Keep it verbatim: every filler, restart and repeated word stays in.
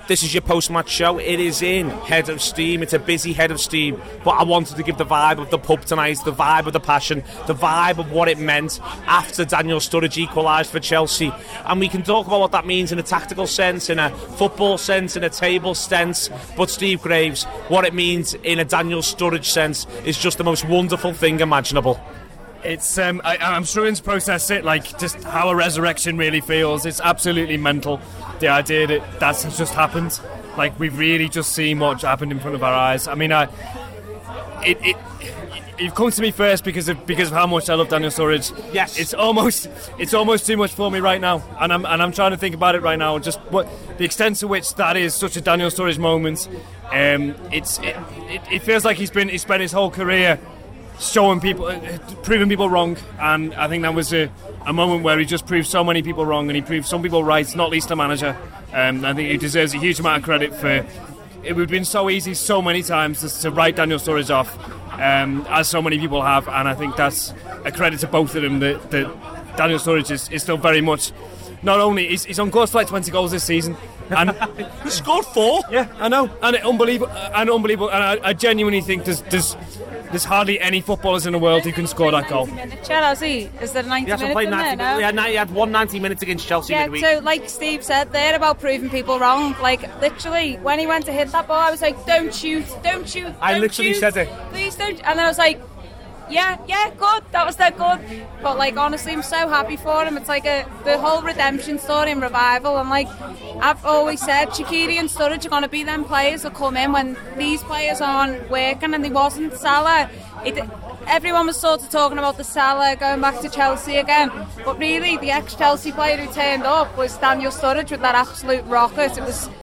this is your post-match show. It is in Head of Steam. It's a busy Head of Steam, but I wanted to give the vibe of the pub tonight, the vibe of the passion, the vibe of what it meant after Daniel Sturridge equalised for Chelsea. And we can talk about what that means in a tactical sense, in a football sense, in a table sense, but Steve Graves, what it means in a Daniel Sturridge sense is just the most wonderful thing imaginable. It's um, I, I'm struggling to process it, like just how a resurrection really feels. It's absolutely mental, the idea that that's just happened. Like we've really just seen what happened in front of our eyes. I mean, I it it you've come to me first because of because of how much I love Daniel Sturridge. Yes, it's almost it's almost too much for me right now, and I'm and I'm trying to think about it right now. Just what the extent to which that is such a Daniel Sturridge moment. Um, it's it, it, it feels like he's been he spent his whole career showing people, uh, proving people wrong, and I think that was a, a moment where he just proved so many people wrong, and he proved some people right, not least the manager. Um, I think he deserves a huge amount of credit for. It would have been so easy so many times to, to write Daniel Sturridge off, um, as so many people have, and I think that's a credit to both of them. That, that Daniel Sturridge is, is still very much. Not only he's, he's on course for like twenty goals this season, and he scored four. Yeah, I know, and it, unbelievable, and unbelievable, and I, I genuinely think there's. there's There's hardly any footballers in the world who can score that goal. Chelsea, is there ninety minutes in there now? Yeah, no, he had one ninety minutes against Chelsea yeah, midweek. So like Steve said there about proving people wrong, like literally when he went to hit that ball, I was like, don't shoot, don't shoot, don't I literally shoot, said it. Please don't. And then I was like, yeah, yeah, good, that was that good. But like honestly, I'm so happy for him. It's like a the whole redemption story and revival, and like I've always said, Shaqiri and Sturridge are going to be them players that come in when these players aren't working, and they wasn't. Salah, it, everyone was sort of talking about the Salah going back to Chelsea again, but really the ex-Chelsea player who turned up was Daniel Sturridge with that absolute rocket. It was